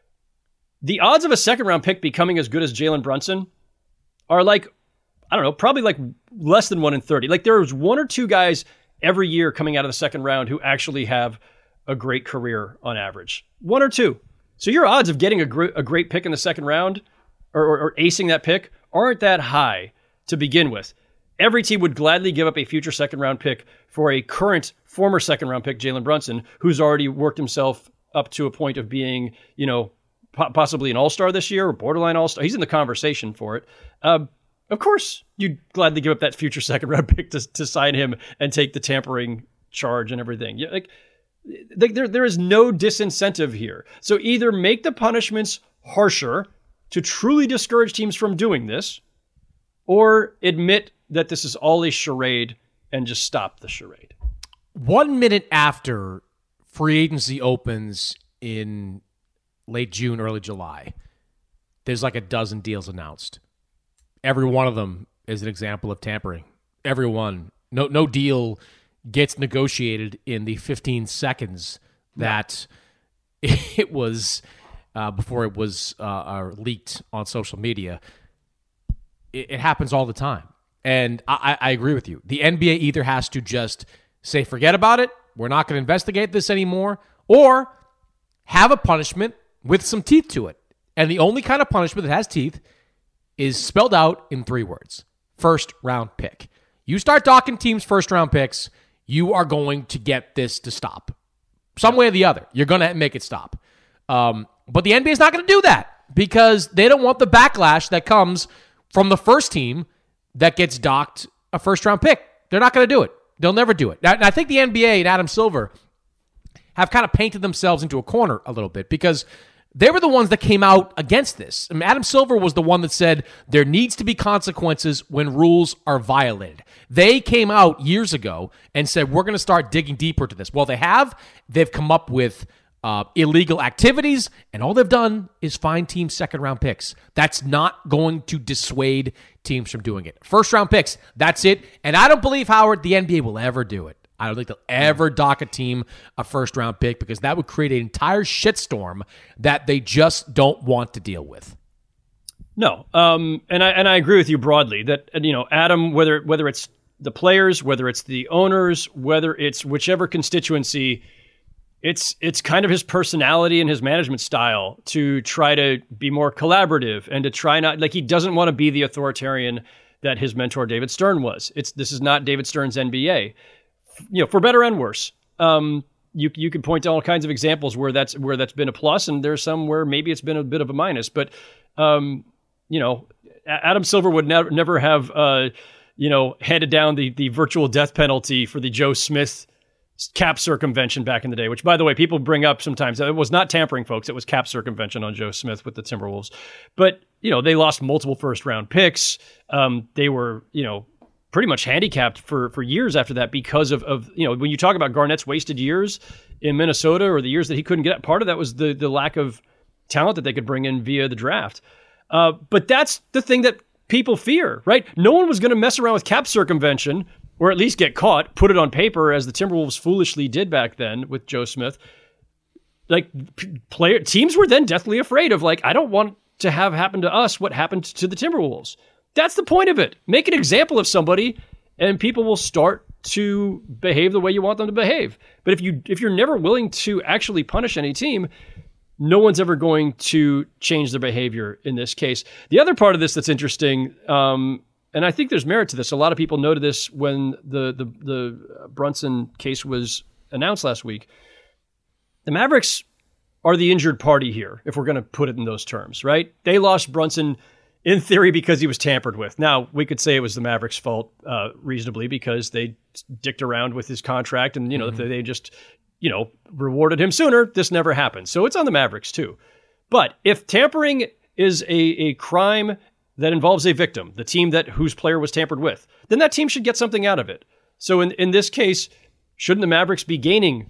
The odds of a second round pick becoming as good as Jalen Brunson are like, I don't know, probably like less than one in thirty. Like there's one or two guys every year coming out of the second round who actually have a great career on average. One or two. So your odds of getting a, gr- a great pick in the second round or, or, or acing that pick aren't that high to begin with. Every team would gladly give up a future second round pick for a current former second round pick, Jalen Brunson, who's already worked himself up to a point of being, you know, po- possibly an all-star this year or borderline all-star. He's in the conversation for it. Um, Of course, you'd gladly give up that future second round pick to, to sign him and take the tampering charge and everything. Yeah, like, like there, there is no disincentive here. So either make the punishments harsher to truly discourage teams from doing this, or admit that this is all a charade and just stop the charade. One minute after free agency opens in late June, early July, there's like a dozen deals announced. Every one of them is an example of tampering. Every one. No, no deal gets negotiated in the fifteen seconds that no. it was uh, before it was uh, uh, leaked on social media. It, it happens all the time. And I, I agree with you. The N B A either has to just say, forget about it, we're not going to investigate this anymore, or have a punishment with some teeth to it. And the only kind of punishment that has teeth is spelled out in three words. First round pick. You start docking teams first round picks, you are going to get this to stop. Some way or the other. You're going to make it stop. Um, but the N B A is not going to do that because they don't want the backlash that comes from the first team that gets docked a first round pick. They're not going to do it. They'll never do it. Now, I think the N B A and Adam Silver have kind of painted themselves into a corner a little bit because they were the ones that came out against this. I mean, Adam Silver was the one that said there needs to be consequences when rules are violated. They came out years ago and said, we're going to start digging deeper to this. Well, they have. They've come up with uh, illegal activities, and all they've done is find teams second-round picks. That's not going to dissuade teams from doing it. First-round picks, that's it. And I don't believe, Howard, the N B A will ever do it. I don't think they'll ever dock a team a first-round pick because that would create an entire shitstorm that they just don't want to deal with. No, um, and I and I agree with you broadly that you know Adam, whether whether it's the players, whether it's the owners, whether it's whichever constituency, it's it's kind of his personality and his management style to try to be more collaborative and to try not like he doesn't want to be the authoritarian that his mentor David Stern was. It's this is not David Stern's N B A. You know, for better and worse. Um, you you can point to all kinds of examples where that's where that's been a plus, and there's some where maybe it's been a bit of a minus. But um, you know, Adam Silver would never never have uh, you know handed down the the virtual death penalty for the Joe Smith cap circumvention back in the day. Which, by the way, people bring up sometimes. It was not tampering, folks. It was cap circumvention on Joe Smith with the Timberwolves. But you know, they lost multiple first round picks. Um, they were you know. pretty much handicapped for, for years after that because of, of, you know, when you talk about Garnett's wasted years in Minnesota or the years that he couldn't get, part of that was the the lack of talent that they could bring in via the draft. Uh, but that's the thing that people fear, right? No one was going to mess around with cap circumvention or at least get caught, put it on paper as the Timberwolves foolishly did back then with Joe Smith. Like player teams were then deathly afraid of like, I don't want to have happen to us what happened to the Timberwolves. That's the point of it. Make an example of somebody and people will start to behave the way you want them to behave. But if you if you're never willing to actually punish any team, no one's ever going to change their behavior in this case. The other part of this that's interesting, um, and I think there's merit to this. A lot of people noted this when the the, the Brunson case was announced last week. The Mavericks are the injured party here, if we're going to put it in those terms, right? They lost Brunson in theory because he was tampered with. Now, we could say it was the Mavericks' fault uh, reasonably because they dicked around with his contract and, you know, mm-hmm. if they just, you know, rewarded him sooner, this never happened. So it's on the Mavericks too. But if tampering is a, a crime that involves a victim, the team that whose player was tampered with, then that team should get something out of it. So in, in this case, shouldn't the Mavericks be gaining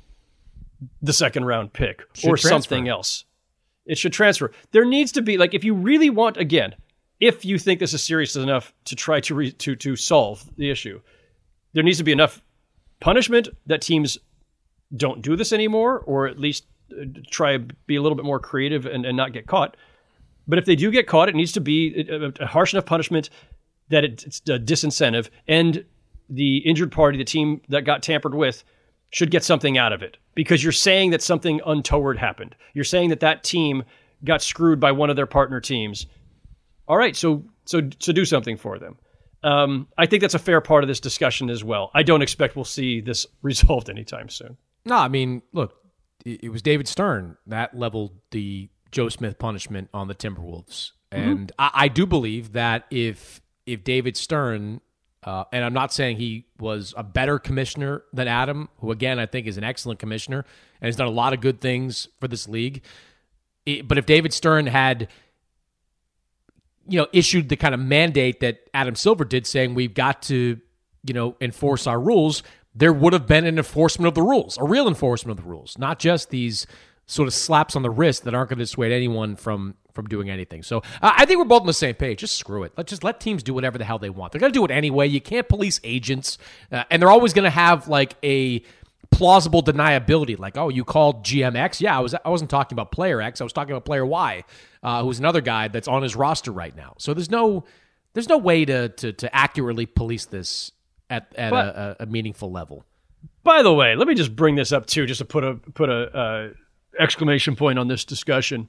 the second round pick should or transfer. Something else? It should transfer. There needs to be, like, if you really want, again, if you think this is serious enough to try to re, to to solve the issue, there needs to be enough punishment that teams don't do this anymore, or at least try to be a little bit more creative and, and not get caught. But if they do get caught, it needs to be a, a harsh enough punishment that it, it's a disincentive, and the injured party, the team that got tampered with, should get something out of it. Because you're saying that something untoward happened. You're saying that that team got screwed by one of their partner teams. All right, so so so do something for them. Um, I think that's a fair part of this discussion as well. I don't expect we'll see this resolved anytime soon. No, I mean, look, it was David Stern that leveled the Joe Smith punishment on the Timberwolves. And mm-hmm. I, I do believe that if if David Stern, uh, and I'm not saying he was a better commissioner than Adam, who, again, I think is an excellent commissioner and has done a lot of good things for this league. It, but if David Stern had you know, issued the kind of mandate that Adam Silver did, saying we've got to you know, enforce our rules, there would have been an enforcement of the rules, a real enforcement of the rules, not just these sort of slaps on the wrist that aren't going to dissuade anyone from from doing anything. So uh, I think we're both on the same page. Just screw it. Let's just let teams do whatever the hell they want. They're going to do it anyway. You can't police agents, uh, and they're always going to have like a plausible deniability. Like, oh, you called G M X? Yeah, I was. I wasn't talking about player X. I was talking about player Y, uh, who's another guy that's on his roster right now. So there's no there's no way to to, to accurately police this at at but, a, a meaningful level. By the way, let me just bring this up too, just to put a put a uh, exclamation point on this discussion.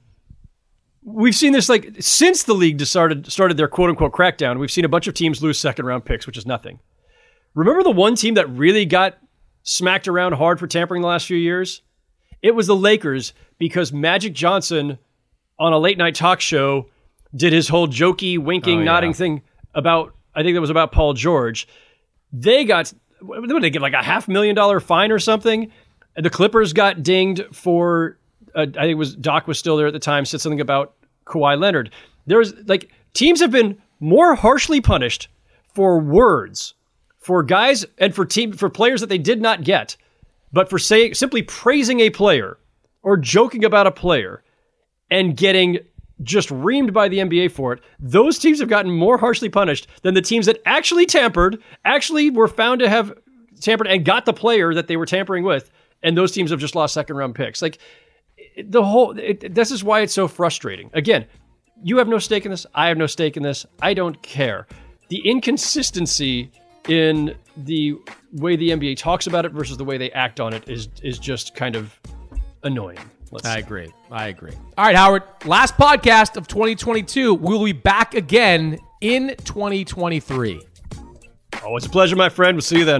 We've seen this like since the league started started their quote unquote crackdown. We've seen a bunch of teams lose second round picks, which is nothing. Remember the one team that really got smacked around hard for tampering the last few years? It was the Lakers, because Magic Johnson on a late night talk show did his whole jokey, winking, oh, yeah. nodding thing about, I think that was about Paul George. They got, what did they get, like a half million dollar fine or something? And the Clippers got dinged for, uh, I think it was, Doc was still there at the time, said something about Kawhi Leonard. There's like, teams have been more harshly punished for words, for guys and for team, for players that they did not get, but for saying, simply praising a player or joking about a player and getting just reamed by the N B A for it. Those teams have gotten more harshly punished than the teams that actually tampered, actually were found to have tampered and got the player that they were tampering with. And those teams have just lost second round picks. Like the whole, it, this is why it's so frustrating. Again, you have no stake in this. I have no stake in this. I don't care. The inconsistency in the way the N B A talks about it versus the way they act on it is is just kind of annoying. Let's I say. agree. I agree. All right, Howard. Last podcast of twenty twenty-two. We'll be back again in twenty twenty-three. Oh, it's a pleasure, my friend. We'll see you then.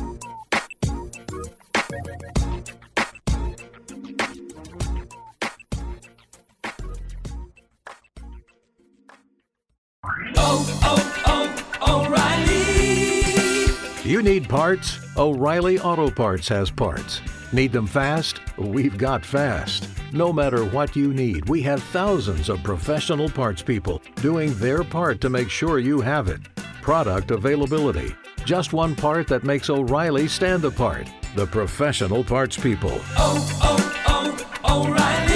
Oh, oh, oh, O'Reilly. You need parts? O'Reilly Auto Parts has parts. Need them fast? We've got fast. No matter what you need, we have thousands of professional parts people doing their part to make sure you have it. Product availability. Just one part that makes O'Reilly stand apart. The professional parts people. Oh, oh, oh, O'Reilly.